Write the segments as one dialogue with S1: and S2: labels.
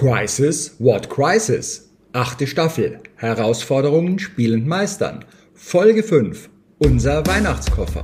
S1: Crisis, What Crisis? 8. Staffel. Herausforderungen spielend meistern. Folge 5. Unser Weihnachtskoffer.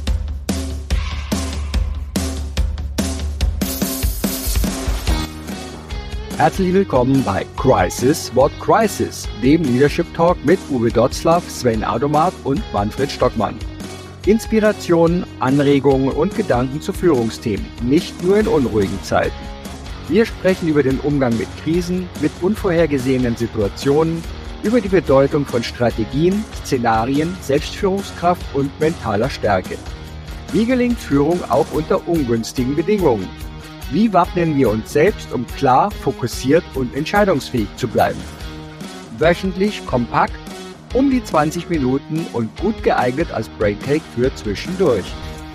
S2: Herzlich willkommen bei Crisis, What Crisis, dem Leadership Talk mit Uwe Dotzlaff, Sven Audomat und Manfred Stockmann. Inspirationen, Anregungen und Gedanken zu Führungsthemen, nicht nur in unruhigen Zeiten. Wir sprechen über den Umgang mit Krisen, mit unvorhergesehenen Situationen, über die Bedeutung von Strategien, Szenarien, Selbstführungskraft und mentaler Stärke. Wie gelingt Führung auch unter ungünstigen Bedingungen? Wie wappnen wir uns selbst, um klar, fokussiert und entscheidungsfähig zu bleiben? Wöchentlich kompakt, um die 20 Minuten und gut geeignet als Breakcake für zwischendurch.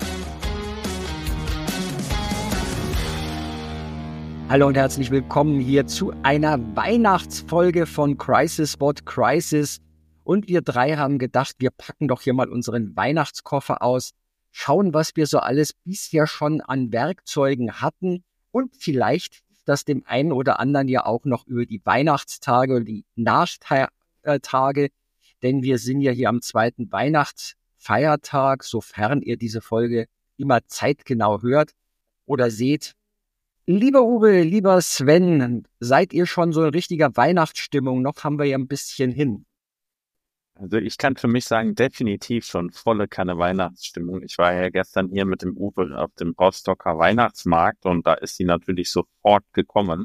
S2: Hallo und herzlich willkommen hier zu einer Weihnachtsfolge von Crisis, What Crisis. Und wir drei haben gedacht, wir packen doch hier mal unseren Weihnachtskoffer aus, schauen, was wir so alles bisher schon an Werkzeugen hatten und vielleicht das dem einen oder anderen ja auch noch über die Weihnachtstage und die Nachtage, denn wir sind ja hier am zweiten Weihnachtsfeiertag, sofern ihr diese Folge immer zeitgenau hört oder seht. Lieber Uwe, lieber Sven, seid ihr schon so in richtiger Weihnachtsstimmung? Noch haben wir ja ein bisschen hin.
S3: Also ich kann für mich sagen, definitiv schon volle Kanne Weihnachtsstimmung. Ich war ja gestern hier mit dem Uwe auf dem Rostocker Weihnachtsmarkt und da ist sie natürlich sofort gekommen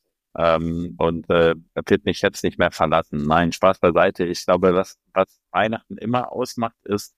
S3: und wird mich jetzt nicht mehr verlassen. Nein, Spaß beiseite. Ich glaube, was Weihnachten immer ausmacht, ist,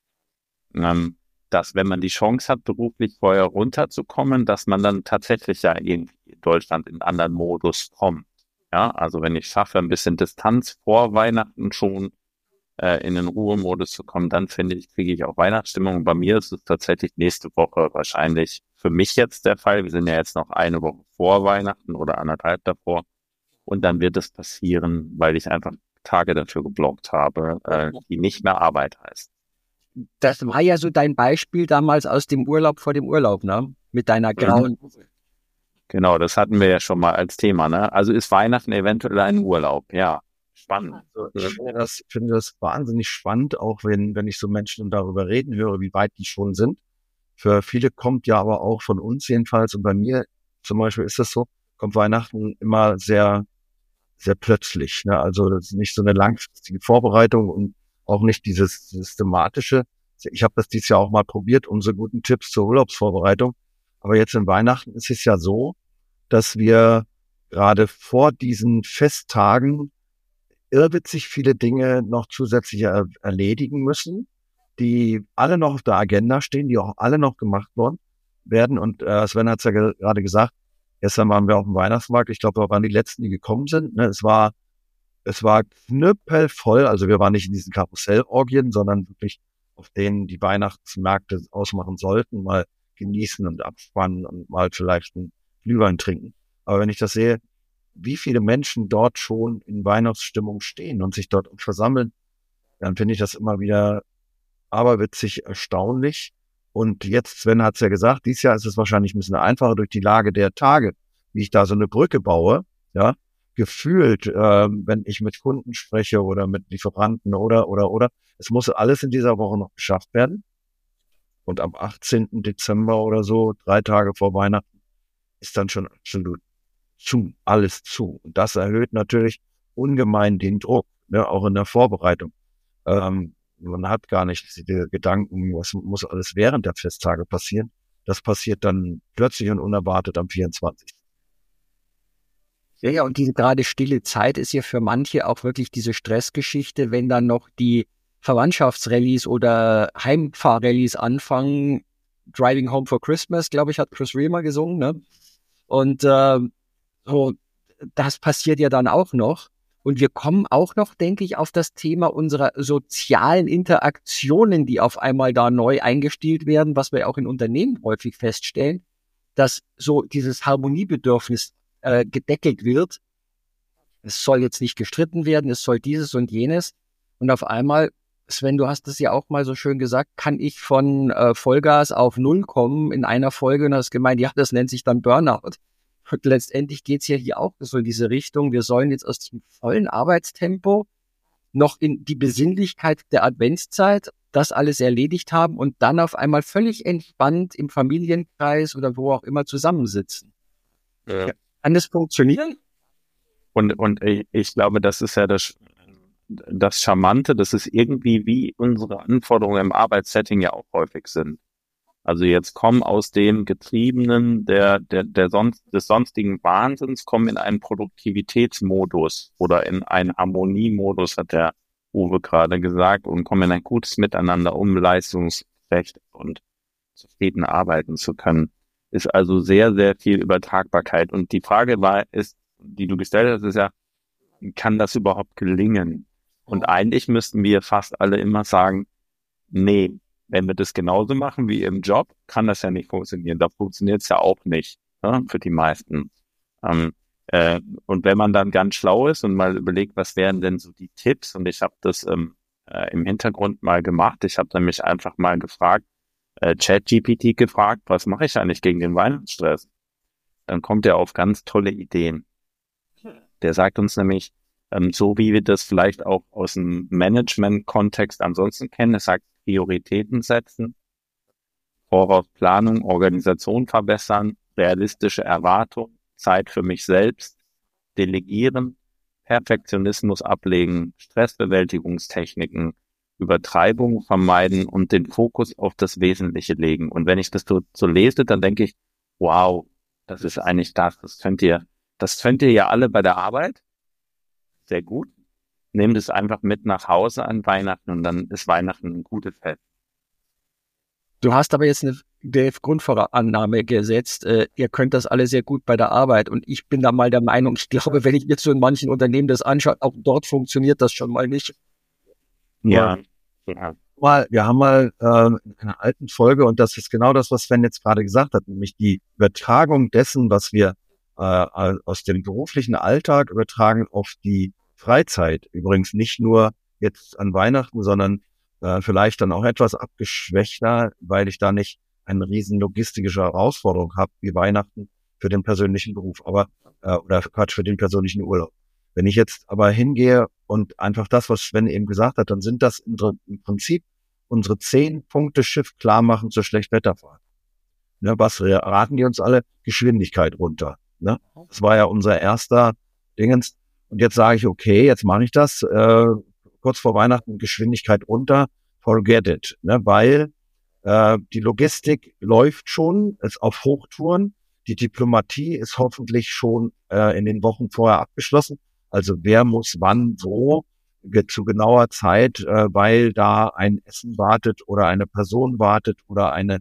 S3: dass wenn man die Chance hat, beruflich vorher runterzukommen, dass man dann tatsächlich ja in Deutschland in einen anderen Modus kommt. Ja, also wenn ich schaffe, ein bisschen Distanz vor Weihnachten schon in den Ruhemodus zu kommen, dann finde ich, kriege ich auch Weihnachtsstimmung. Bei mir ist es tatsächlich nächste Woche wahrscheinlich für mich jetzt der Fall. Wir sind ja jetzt noch eine Woche vor Weihnachten oder anderthalb davor. Und dann wird es passieren, weil ich einfach Tage dafür geblockt habe, die nicht mehr Arbeit heißt.
S2: Das war ja so dein Beispiel damals aus dem Urlaub vor dem Urlaub, ne? Mit deiner grauen Hose.
S3: Genau, das hatten wir ja schon mal als Thema, ne? Also ist Weihnachten eventuell ein Urlaub, ja. Spannend.
S4: Also ich finde das wahnsinnig spannend, auch wenn ich so Menschen darüber reden höre, wie weit die schon sind. Für viele kommt ja aber auch von uns jedenfalls, und bei mir zum Beispiel ist das so, kommt Weihnachten immer sehr, sehr plötzlich, ne? Also das ist nicht so eine langfristige Vorbereitung und auch nicht dieses systematische. Ich habe das dieses Jahr auch mal probiert, unsere guten Tipps zur Urlaubsvorbereitung. Aber jetzt in Weihnachten ist es ja so, dass wir gerade vor diesen Festtagen irrwitzig viele Dinge noch zusätzlich erledigen müssen, die alle noch auf der Agenda stehen, die auch alle noch gemacht werden. Und Sven hat es ja gerade gesagt, gestern waren wir auf dem Weihnachtsmarkt. Ich glaube, wir waren die Letzten, die gekommen sind. Ne? Es war knüppelvoll. Also wir waren nicht in diesen Karussellorgien, sondern wirklich auf denen die Weihnachtsmärkte ausmachen sollten, mal genießen und abspannen und mal vielleicht einen Glühwein trinken. Aber wenn ich das sehe, wie viele Menschen dort schon in Weihnachtsstimmung stehen und sich dort versammeln, dann finde ich das immer wieder aberwitzig erstaunlich. Und jetzt, Sven hat es ja gesagt, dieses Jahr ist es wahrscheinlich ein bisschen einfacher durch die Lage der Tage, wie ich da so eine Brücke baue, ja, gefühlt, wenn ich mit Kunden spreche oder mit Lieferanten oder, es muss alles in dieser Woche noch geschafft werden. Und am 18. Dezember oder so, 3 Tage vor Weihnachten, ist dann schon absolut alles zu. Und das erhöht natürlich ungemein den Druck, ne, auch in der Vorbereitung. Man hat gar nicht die Gedanken, was muss alles während der Festtage passieren. Das passiert dann plötzlich und unerwartet am 24.
S2: Ja, und diese gerade stille Zeit ist ja für manche auch wirklich diese Stressgeschichte, wenn dann noch die Verwandtschaftsrallies oder Heimfahrrallies anfangen. Driving Home for Christmas, glaube ich, hat Chris Rea mal gesungen, ne? Und so, das passiert ja dann auch noch. Und wir kommen auch noch, denke ich, auf das Thema unserer sozialen Interaktionen, die auf einmal da neu eingestellt werden, was wir auch in Unternehmen häufig feststellen, dass so dieses Harmoniebedürfnis gedeckelt wird. Es soll jetzt nicht gestritten werden, es soll dieses und jenes. Und auf einmal, Sven, du hast es ja auch mal so schön gesagt, kann ich von Vollgas auf Null kommen in einer Folge und hast gemeint, ja, das nennt sich dann Burnout. Und letztendlich geht's ja hier auch so in diese Richtung. Wir sollen jetzt aus dem vollen Arbeitstempo noch in die Besinnlichkeit der Adventszeit das alles erledigt haben und dann auf einmal völlig entspannt im Familienkreis oder wo auch immer zusammensitzen.
S3: Ja.
S2: Kann das funktionieren?
S3: Und ich glaube, das ist ja das Charmante, dass es irgendwie wie unsere Anforderungen im Arbeitssetting ja auch häufig sind. Also jetzt kommen aus dem Getriebenen des sonstigen Wahnsinns, kommen in einen Produktivitätsmodus oder in einen Harmoniemodus, hat der Uwe gerade gesagt, und kommen in ein gutes Miteinander, um leistungsgerecht und zufrieden arbeiten zu können. Ist also sehr, sehr viel Übertragbarkeit. Und die Frage die du gestellt hast, ist ja, kann das überhaupt gelingen? Und eigentlich müssten wir fast alle immer sagen, nee, wenn wir das genauso machen wie im Job, kann das ja nicht funktionieren. Da funktioniert es ja auch nicht, ne, für die meisten. Und wenn man dann ganz schlau ist und mal überlegt, was wären denn so die Tipps, und ich habe das im Hintergrund mal gemacht. Ich habe nämlich einfach mal gefragt, ChatGPT gefragt, was mache ich eigentlich gegen den Weihnachtsstress? Dann kommt er auf ganz tolle Ideen. Der sagt uns nämlich, so wie wir das vielleicht auch aus dem Management-Kontext ansonsten kennen, er sagt, Prioritäten setzen, Vorausplanung, Organisation verbessern, realistische Erwartungen, Zeit für mich selbst, delegieren, Perfektionismus ablegen, Stressbewältigungstechniken, Übertreibung vermeiden und den Fokus auf das Wesentliche legen. Und wenn ich das so lese, dann denke ich, wow, das ist eigentlich das könnt ihr ja alle bei der Arbeit. Sehr gut. Nehmt es einfach mit nach Hause an Weihnachten und dann ist Weihnachten ein gutes Fest.
S2: Du hast aber jetzt eine Grundvorannahme gesetzt, ihr könnt das alle sehr gut bei der Arbeit. Und ich bin da mal der Meinung, ich glaube, wenn ich mir so in manchen Unternehmen das anschaue, auch dort funktioniert das schon mal nicht.
S3: Ja.
S4: Wir haben mal in einer alten Folge, und das ist genau das, was Sven jetzt gerade gesagt hat, nämlich die Übertragung dessen, was wir aus dem beruflichen Alltag übertragen auf die Freizeit. Übrigens nicht nur jetzt an Weihnachten, sondern vielleicht dann auch etwas abgeschwächter, weil ich da nicht eine riesen logistische Herausforderung habe wie Weihnachten für den persönlichen Beruf, aber für den persönlichen Urlaub. Wenn ich jetzt aber hingehe und einfach das, was Sven eben gesagt hat, dann sind das im Prinzip unsere 10 Punkte Schiff klar machen zur Schlechtwetterfahrt. Ne, was raten die uns alle? Geschwindigkeit runter. Ne? Das war ja unser erster Dingens. Und jetzt sage ich, okay, jetzt mache ich das. Kurz vor Weihnachten Geschwindigkeit runter. Forget it. Ne? Weil die Logistik läuft schon, ist auf Hochtouren. Die Diplomatie ist hoffentlich schon in den Wochen vorher abgeschlossen. Also wer muss wann, wo, zu genauer Zeit, weil da ein Essen wartet oder eine Person wartet oder eine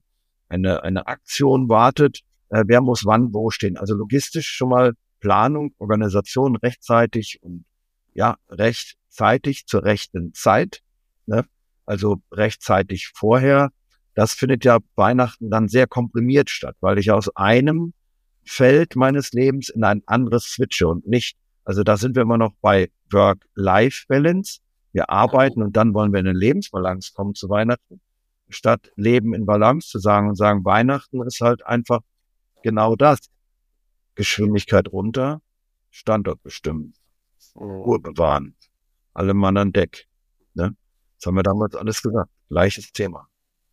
S4: Aktion wartet, wer muss wann, wo stehen. Also logistisch schon mal Planung, Organisation rechtzeitig und ja, rechtzeitig zur rechten Zeit, ne? Also rechtzeitig vorher. Das findet ja Weihnachten dann sehr komprimiert statt, weil ich aus einem Feld meines Lebens in ein anderes switche und nicht. Also da sind wir immer noch bei Work-Life-Balance. Wir arbeiten und dann wollen wir in eine Lebensbalance kommen zu Weihnachten. Statt Leben in Balance zu sagen und sagen, Weihnachten ist halt einfach genau das. Geschwindigkeit runter, Standort bestimmen, Ruhe bewahren, alle Mann an Deck. Ne? Das haben wir damals alles gesagt. Gleiches Thema.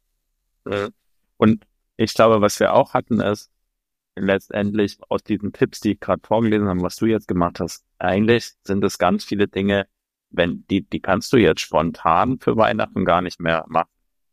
S3: Und ich glaube, was wir auch hatten, ist letztendlich aus diesen Tipps, die ich gerade vorgelesen habe, was du jetzt gemacht hast, eigentlich sind es ganz viele Dinge, die kannst du jetzt spontan für Weihnachten gar nicht mehr machen.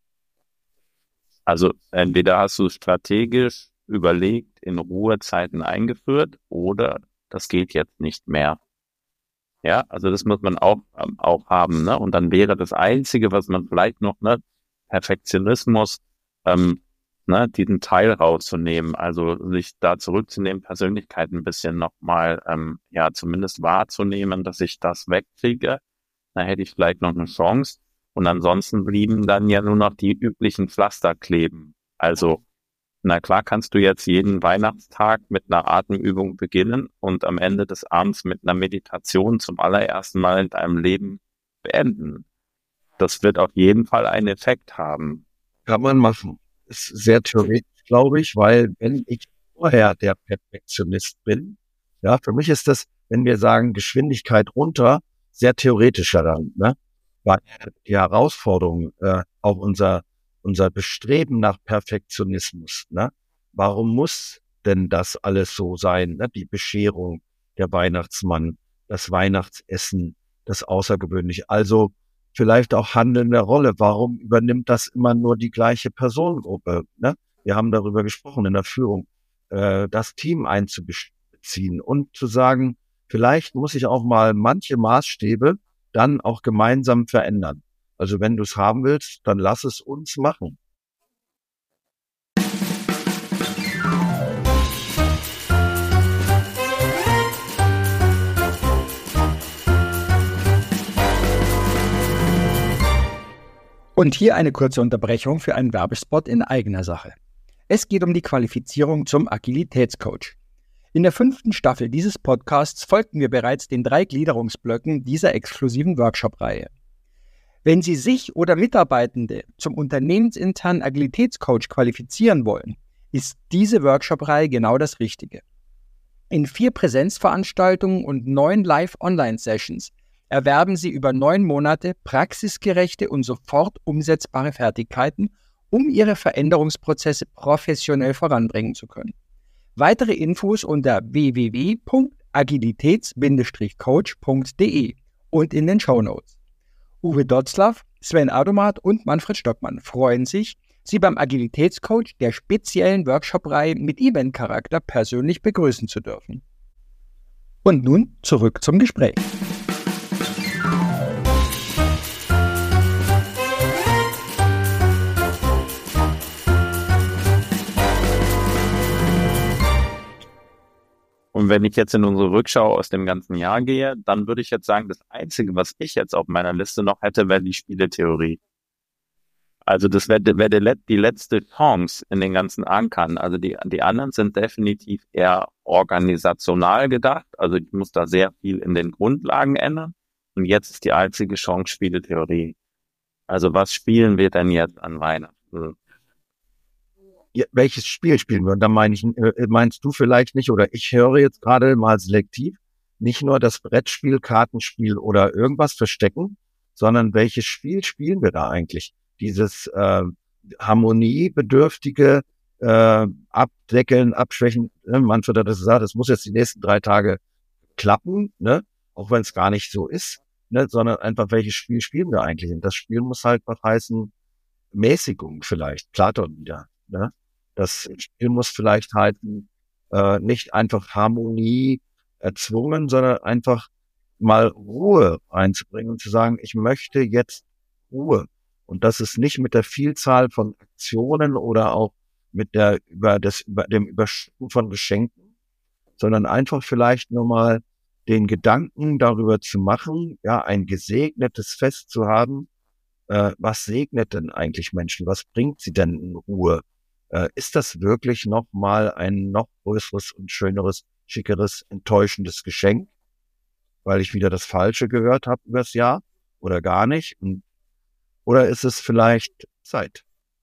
S3: Also entweder hast du strategisch überlegt, in Ruhezeiten eingeführt, oder das geht jetzt nicht mehr. Ja, also das muss man auch haben, ne? Und dann wäre das Einzige, was man vielleicht noch, ne, Perfektionismus, ne, diesen Teil rauszunehmen, also sich da zurückzunehmen, Persönlichkeit ein bisschen nochmal, ja, zumindest wahrzunehmen, dass ich das wegkriege, dann hätte ich vielleicht noch eine Chance. Und ansonsten blieben dann ja nur noch die üblichen Pflaster kleben. Also, na klar, kannst du jetzt jeden Weihnachtstag mit einer Atemübung beginnen und am Ende des Abends mit einer Meditation zum allerersten Mal in deinem Leben beenden. Das wird auf jeden Fall einen Effekt haben.
S4: Kann man machen. Ist sehr theoretisch, glaube ich, weil wenn ich vorher der Perfektionist bin. Ja, für mich ist das, wenn wir sagen Geschwindigkeit runter, sehr theoretischer dann, ne? Weil die Herausforderung, auch unser Bestreben nach Perfektionismus, ne? Warum muss denn das alles so sein, ne? Die Bescherung, der Weihnachtsmann, das Weihnachtsessen, das Außergewöhnliche. Also vielleicht auch handelnde Rolle. Warum übernimmt das immer nur die gleiche Personengruppe, ne? Wir haben darüber gesprochen in der Führung, das Team einzubeziehen und zu sagen, vielleicht muss ich auch mal manche Maßstäbe dann auch gemeinsam verändern. Also wenn du es haben willst, dann lass es uns machen.
S2: Und hier eine kurze Unterbrechung für einen Werbespot in eigener Sache. Es geht um die Qualifizierung zum Agilitätscoach. In der 5. Staffel dieses Podcasts folgten wir bereits den 3 Gliederungsblöcken dieser exklusiven Workshop-Reihe. Wenn Sie sich oder Mitarbeitende zum unternehmensinternen Agilitätscoach qualifizieren wollen, ist diese Workshop-Reihe genau das Richtige. In 4 Präsenzveranstaltungen und 9 Live-Online-Sessions erwerben Sie über 9 Monate praxisgerechte und sofort umsetzbare Fertigkeiten, um Ihre Veränderungsprozesse professionell voranbringen zu können. Weitere Infos unter www.agilitäts-coach.de und in den Shownotes. Uwe Dotzlaff, Sven Adomat und Manfred Stockmann freuen sich, Sie beim Agilitätscoach der speziellen Workshop-Reihe mit Event-Charakter persönlich begrüßen zu dürfen. Und nun zurück zum Gespräch.
S3: Und wenn ich jetzt in unsere Rückschau aus dem ganzen Jahr gehe, dann würde ich jetzt sagen, das Einzige, was ich jetzt auf meiner Liste noch hätte, wäre die Spieletheorie. Also das wäre die letzte Chance in den ganzen Ankern. Also die anderen sind definitiv eher organisational gedacht. Also ich muss da sehr viel in den Grundlagen ändern. Und jetzt ist die einzige Chance Spieletheorie. Also was spielen wir denn jetzt an Weihnachten?
S4: Ja, welches Spiel spielen wir? Und da meinst du vielleicht nicht, oder ich höre jetzt gerade mal selektiv, nicht nur das Brettspiel, Kartenspiel oder irgendwas verstecken, sondern welches Spiel spielen wir da eigentlich? Dieses harmoniebedürftige Abdeckeln, Abschwächen, ne? Manfred hat das gesagt, es muss jetzt die nächsten 3 Tage klappen, ne? Auch wenn es gar nicht so ist, ne? Sondern einfach, welches Spiel spielen wir eigentlich? Und das Spiel muss halt was heißen, Mäßigung vielleicht, Platon wieder. Ne? Das Spiel muss vielleicht halten, nicht einfach Harmonie erzwungen, sondern einfach mal Ruhe reinzubringen und zu sagen, ich möchte jetzt Ruhe. Und das ist nicht mit der Vielzahl von Aktionen oder auch mit über dem Überschütten von Geschenken, sondern einfach vielleicht nur mal den Gedanken darüber zu machen, ja, ein gesegnetes Fest zu haben. Was segnet denn eigentlich Menschen? Was bringt sie denn in Ruhe? Ist das wirklich noch mal ein noch größeres und schöneres, schickeres, enttäuschendes Geschenk, weil ich wieder das Falsche gehört habe übers Jahr oder gar nicht? Oder ist es vielleicht Zeit?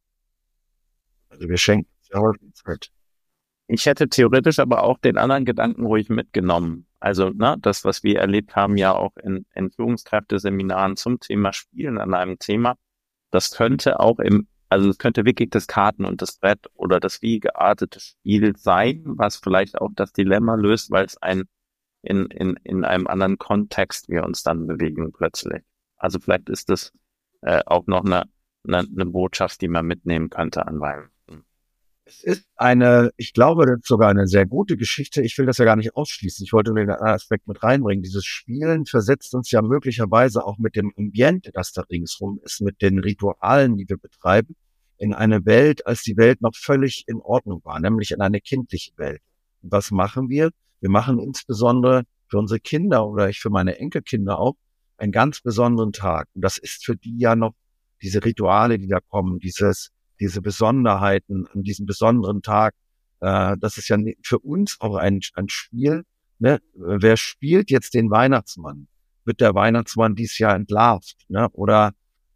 S4: Also wir schenken ja häufig Zeit.
S3: Ich hätte theoretisch aber auch den anderen Gedanken ruhig mitgenommen. Also das, was wir erlebt haben, ja auch in Führungskräfteseminaren zum Thema Spielen an einem Thema, das könnte auch es könnte wirklich das Karten- und das Brett oder das wie geartete Spiel sein, was vielleicht auch das Dilemma löst, weil es in einem anderen Kontext wir uns dann bewegen plötzlich. Also vielleicht ist das auch noch eine Botschaft, die man mitnehmen könnte an Weihnachten.
S4: Es ist ich glaube, das ist sogar eine sehr gute Geschichte. Ich will das ja gar nicht ausschließen. Ich wollte nur den Aspekt mit reinbringen. Dieses Spielen versetzt uns ja möglicherweise auch mit dem Ambiente, das da ringsrum ist, mit den Ritualen, die wir betreiben, in eine Welt, als die Welt noch völlig in Ordnung war, nämlich in eine kindliche Welt. Und was machen wir? Wir machen insbesondere für unsere Kinder oder ich für meine Enkelkinder auch einen ganz besonderen Tag. Und das ist für die ja noch diese Rituale, die da kommen, diese Besonderheiten an diesem besonderen Tag. Das ist ja für uns auch ein Spiel. Ne? Wer spielt jetzt den Weihnachtsmann? Wird der Weihnachtsmann dieses Jahr entlarvt? Ne? Oder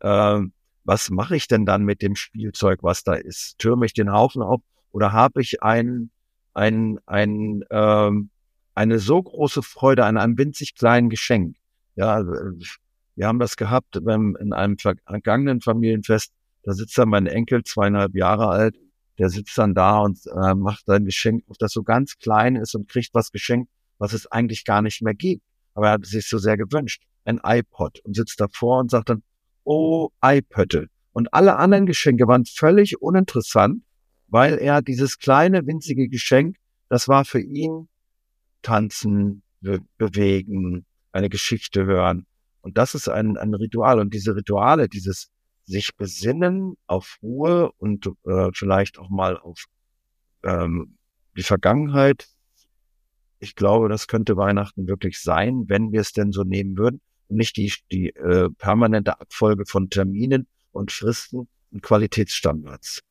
S4: was mache ich denn dann mit dem Spielzeug, was da ist? Türme ich den Haufen auf? Oder habe ich einen eine so große Freude an einem winzig kleinen Geschenk. Ja, also, wir haben das gehabt in einem vergangenen Familienfest. Da sitzt dann mein Enkel, 2,5 Jahre alt, der sitzt dann da und macht sein Geschenk, das so ganz klein ist und kriegt was geschenkt, was es eigentlich gar nicht mehr gibt. Aber er hat es sich so sehr gewünscht, ein iPod, und sitzt davor und sagt dann, oh, iPötte. Und alle anderen Geschenke waren völlig uninteressant, weil er dieses kleine, winzige Geschenk, das war für ihn tanzen, bewegen, eine Geschichte hören. Und das ist ein Ritual. Und diese Rituale, dieses sich besinnen auf Ruhe und vielleicht auch mal auf die Vergangenheit. Ich glaube, das könnte Weihnachten wirklich sein, wenn wir es denn so nehmen würden und nicht die permanente Abfolge von Terminen und Fristen und Qualitätsstandards.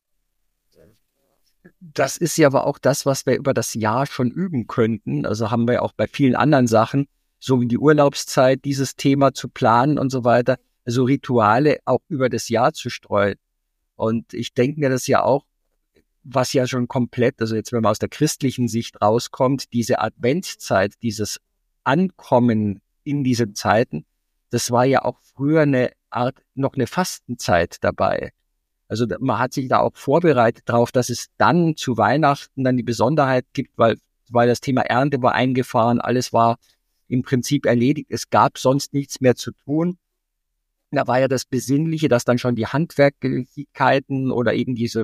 S2: Das ist ja aber auch das, was wir über das Jahr schon üben könnten. Also haben wir auch bei vielen anderen Sachen, so wie die Urlaubszeit, dieses Thema zu planen und so weiter, also Rituale auch über das Jahr zu streuen. Und ich denke mir das ja auch, was ja schon komplett, also jetzt wenn man aus der christlichen Sicht rauskommt, diese Adventszeit, dieses Ankommen in diese Zeiten, das war ja auch früher eine Art, noch eine Fastenzeit dabei. Also man hat sich da auch vorbereitet darauf, dass es dann zu Weihnachten dann die Besonderheit gibt, weil das Thema Ernte war eingefahren, alles war im Prinzip erledigt, es gab sonst nichts mehr zu tun. Da war ja das Besinnliche, dass dann schon die Handwerklichkeiten oder eben diese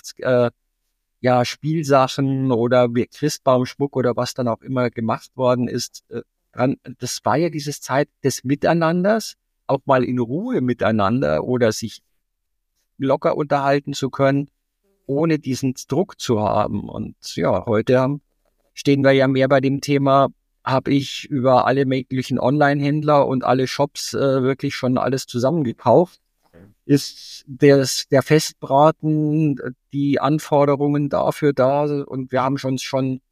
S2: Spielsachen oder Christbaumschmuck oder was dann auch immer gemacht worden ist, das war ja diese Zeit des Miteinanders, auch mal in Ruhe miteinander oder sich locker unterhalten zu können, ohne diesen Druck zu haben. Und ja, heute stehen wir ja mehr bei dem Thema, habe ich über alle möglichen Online-Händler und alle Shops wirklich schon alles zusammengekauft. Ist der Festbraten, die Anforderungen dafür da, und wir haben schon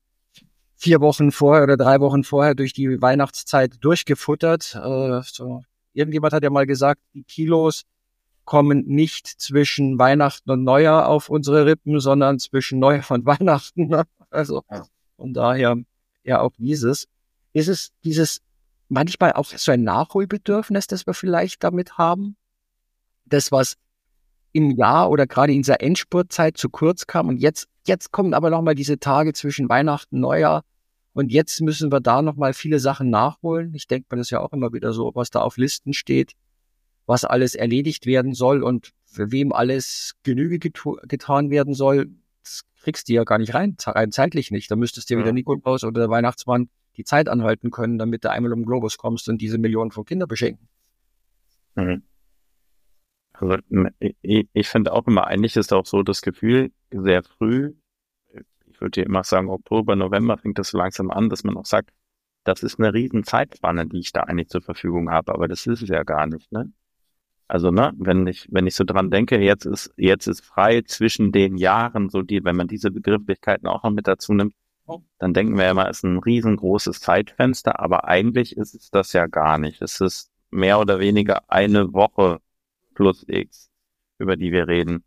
S2: 4 Wochen vorher oder 3 Wochen vorher durch die Weihnachtszeit durchgefuttert. Irgendjemand hat ja mal gesagt, die Kilos kommen nicht zwischen Weihnachten und Neujahr auf unsere Rippen, sondern zwischen Neujahr und Weihnachten. Also von daher ja auch dieses. Ist es dieses manchmal auch so ein Nachholbedürfnis, das wir vielleicht damit haben? Das, was im Jahr oder gerade in dieser Endspurtzeit zu kurz kam, und jetzt kommen aber nochmal diese Tage zwischen Weihnachten und Neujahr, und jetzt müssen wir da nochmal viele Sachen nachholen. Ich denke mir das ja auch immer wieder so, was da auf Listen steht, was alles erledigt werden soll und für wem alles Genüge getan werden soll. Das kriegst du ja gar nicht rein zeitlich nicht. Da müsstest du ja wieder Nikolaus oder der Weihnachtsmann die Zeit anhalten können, damit du einmal um den Globus kommst und diese Millionen von Kindern beschenken.
S3: Mhm. Also ich finde auch immer, eigentlich ist auch so das Gefühl, sehr früh, ich würde dir immer sagen, Oktober, November fängt das so langsam an, dass man auch sagt, das ist eine riesen Zeitspanne, die ich da eigentlich zur Verfügung habe, aber das ist es ja gar nicht, ne? Also, ne, wenn ich so dran denke, jetzt ist frei zwischen den Jahren, so wenn man diese Begrifflichkeiten auch noch mit dazu nimmt, dann denken wir immer, es ist ein riesengroßes Zeitfenster, aber eigentlich ist es das ja gar nicht. Es ist mehr oder weniger eine Woche plus X, über die wir reden.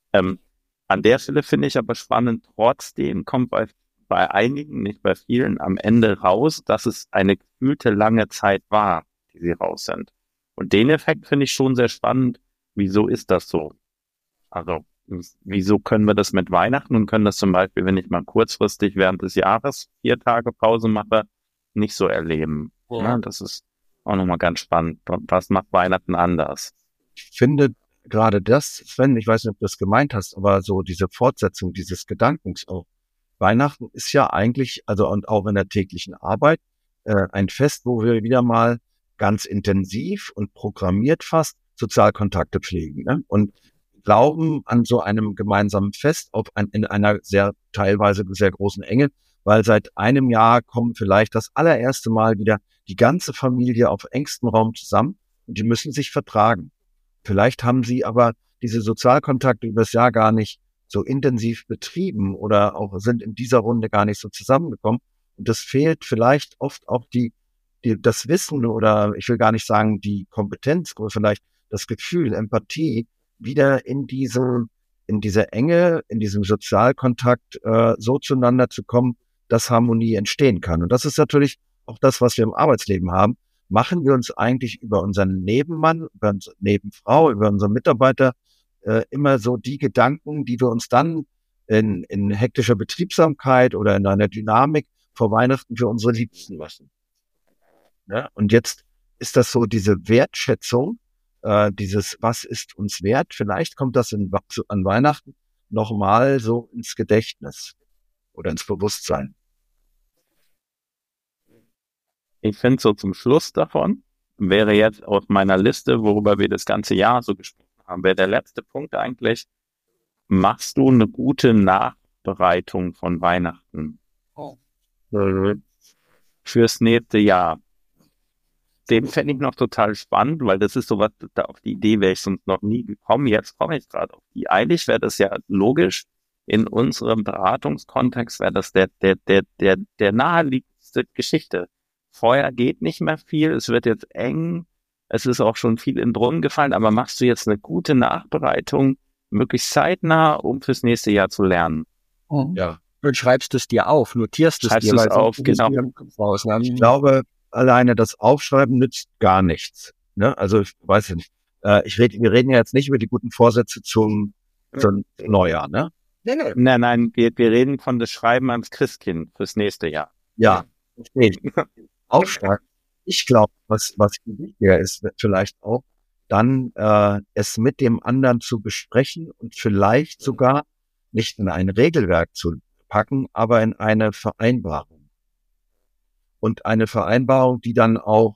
S3: An der Stelle finde ich aber spannend, trotzdem kommt bei einigen, nicht bei vielen, am Ende raus, dass es eine gefühlte lange Zeit war, die sie raus sind. Und den Effekt finde ich schon sehr spannend. Wieso ist das so? Also, wieso können wir das mit Weihnachten und können das zum Beispiel, wenn ich mal kurzfristig während des Jahres 4 Tage Pause mache, nicht so erleben? Ja, das ist auch nochmal ganz spannend. Was macht Weihnachten anders?
S4: Ich finde gerade das, Sven, ich weiß nicht, ob du das gemeint hast, aber so diese Fortsetzung dieses Gedankens auch. Weihnachten ist ja eigentlich, also und auch in der täglichen Arbeit, ein Fest, wo wir wieder mal ganz intensiv und programmiert fast Sozialkontakte pflegen, ne? Und glauben an so einem gemeinsamen Fest in einer teilweise sehr großen Enge, weil seit einem Jahr kommen vielleicht das allererste Mal wieder die ganze Familie auf engstem Raum zusammen und die müssen sich vertragen. Vielleicht haben sie aber diese Sozialkontakte über das Jahr gar nicht so intensiv betrieben oder auch sind in dieser Runde gar nicht so zusammengekommen. Und das fehlt vielleicht oft auch das Wissen oder ich will gar nicht sagen die Kompetenz, aber vielleicht das Gefühl, Empathie, wieder in diese in dieser Enge, in diesem Sozialkontakt so zueinander zu kommen, dass Harmonie entstehen kann. Und das ist natürlich auch das, was wir im Arbeitsleben haben. Machen wir uns eigentlich über unseren Nebenmann, über unsere Nebenfrau, über unseren Mitarbeiter immer so die Gedanken, die wir uns dann in hektischer Betriebsamkeit oder in einer Dynamik vor Weihnachten für unsere Liebsten lassen. Ja? Und jetzt ist das so diese Wertschätzung, dieses was ist uns wert, vielleicht kommt das an Weihnachten nochmal so ins Gedächtnis oder ins Bewusstsein.
S3: Ich finde so zum Schluss davon, wäre jetzt aus meiner Liste, worüber wir das ganze Jahr so gesprochen haben, wäre der letzte Punkt eigentlich, machst du eine gute Nachbereitung von Weihnachten fürs nächste Jahr? Den fände ich noch total spannend, weil das ist sowas, da auf die Idee wäre ich sonst noch nie gekommen. Jetzt komme ich gerade auf die. Eigentlich wäre das ja logisch. In unserem Beratungskontext wäre das der naheliegendste Geschichte. Vorher geht nicht mehr viel, es wird jetzt eng, es ist auch schon viel in den Brunnen gefallen, aber machst du jetzt eine gute Nachbereitung, möglichst zeitnah, um fürs nächste Jahr zu lernen?
S4: Ja.
S2: Und schreibst es dir auf, notierst es dir.
S3: Schreibst es auf, genau.
S4: Ich glaube, alleine das Aufschreiben nützt gar nichts. Ne? Also ich weiß nicht. Wir reden ja jetzt nicht über die guten Vorsätze zum Neujahr, ne?
S3: Nein, wir reden von das Schreiben ans Christkind fürs nächste Jahr.
S4: Ja, aufschreiben. Ich glaube, was wichtiger ist, vielleicht auch, dann es mit dem anderen zu besprechen und vielleicht sogar nicht in ein Regelwerk zu packen, aber in eine Vereinbarung. Und eine Vereinbarung, die dann auch,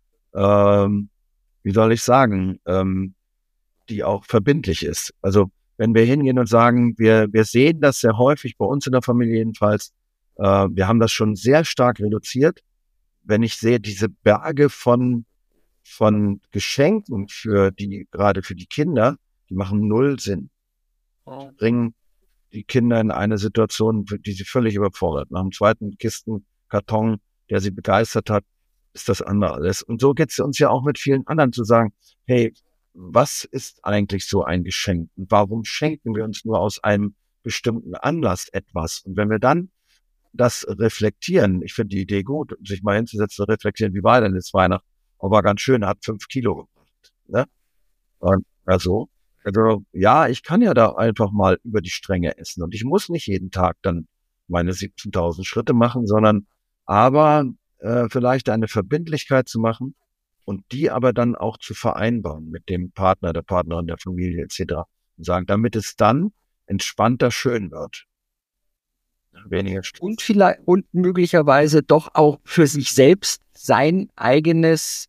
S4: wie soll ich sagen, die auch verbindlich ist. Also wenn wir hingehen und sagen, wir sehen das sehr häufig, bei uns in der Familie jedenfalls, wir haben das schon sehr stark reduziert. Wenn ich sehe, diese Berge von Geschenken gerade für die Kinder, die machen null Sinn. Bringen die Kinder in eine Situation, die sie völlig überfordert. Nach dem zweiten Kistenkarton, der sie begeistert hat, ist das andere alles. Und so geht es uns ja auch mit vielen anderen zu sagen, hey, was ist eigentlich so ein Geschenk? Und warum schenken wir uns nur aus einem bestimmten Anlass etwas? Und wenn wir dann das reflektieren, ich finde die Idee gut, sich mal hinzusetzen und reflektieren, wie war denn das Weihnachten? Aber ganz schön, hat 5 Kilo gebracht. Ne? Und also, ja, ich kann ja da einfach mal über die Stränge essen und ich muss nicht jeden Tag dann meine 17.000 Schritte machen, sondern aber vielleicht eine Verbindlichkeit zu machen und die aber dann auch zu vereinbaren mit dem Partner, der Partnerin, der Familie etc. Und sagen, damit es dann entspannter schön wird. Weniger Stress.
S2: Und möglicherweise doch auch für sich selbst sein eigenes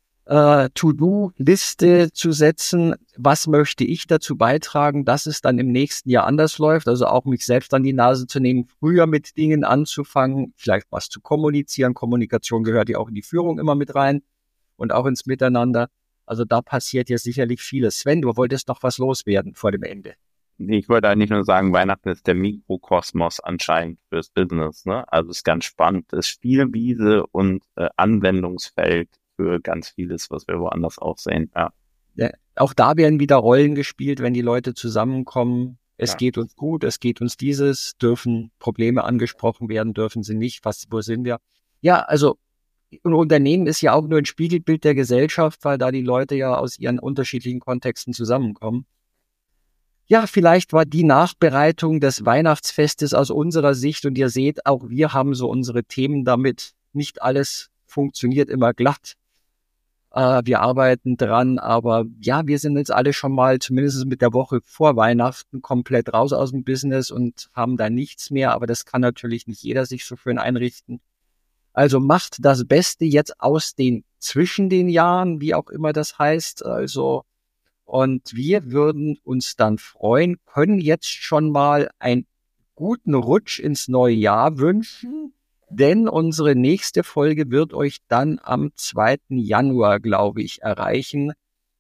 S2: To-Do-Liste zu setzen, was möchte ich dazu beitragen, dass es dann im nächsten Jahr anders läuft, also auch mich selbst an die Nase zu nehmen, früher mit Dingen anzufangen, vielleicht was zu kommunizieren. Kommunikation gehört ja auch in die Führung immer mit rein und auch ins Miteinander. Also da passiert ja sicherlich vieles. Sven, du wolltest noch was loswerden vor dem Ende.
S3: Ich wollte eigentlich nur sagen, Weihnachten ist der Mikrokosmos anscheinend fürs Business, ne? Also es ist ganz spannend, das Spielwiese und Anwendungsfeld für ganz vieles, was wir woanders auch sehen. Ja,
S2: auch da werden wieder Rollen gespielt, wenn die Leute zusammenkommen. Es geht uns gut, es geht uns dieses, dürfen Probleme angesprochen werden, dürfen sie nicht, wo sind wir? Ja, also ein Unternehmen ist ja auch nur ein Spiegelbild der Gesellschaft, weil da die Leute ja aus ihren unterschiedlichen Kontexten zusammenkommen. Ja, vielleicht war die Nachbereitung des Weihnachtsfestes aus unserer Sicht, und ihr seht, auch wir haben so unsere Themen damit. Nicht alles funktioniert immer glatt. Wir arbeiten dran, aber ja, wir sind jetzt alle schon mal, zumindest mit der Woche vor Weihnachten, komplett raus aus dem Business und haben da nichts mehr. Aber das kann natürlich nicht jeder sich so schön einrichten. Also macht das Beste jetzt aus zwischen den Jahren, wie auch immer das heißt. Also, und wir würden uns dann freuen, können jetzt schon mal einen guten Rutsch ins neue Jahr wünschen. Denn unsere nächste Folge wird euch dann am 2. Januar, glaube ich, erreichen.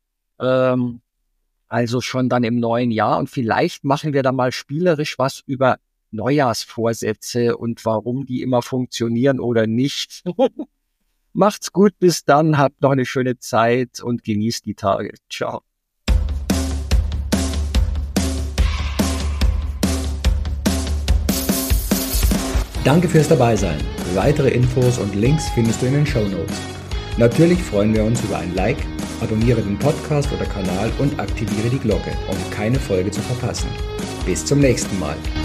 S2: Also schon dann im neuen Jahr. Und vielleicht machen wir da mal spielerisch was über Neujahrsvorsätze und warum die immer funktionieren oder nicht. Macht's gut, bis dann, habt noch eine schöne Zeit und genießt die Tage. Ciao.
S1: Danke fürs Dabeisein. Weitere Infos und Links findest du in den Shownotes. Natürlich freuen wir uns über ein Like, abonniere den Podcast oder Kanal und aktiviere die Glocke, um keine Folge zu verpassen. Bis zum nächsten Mal.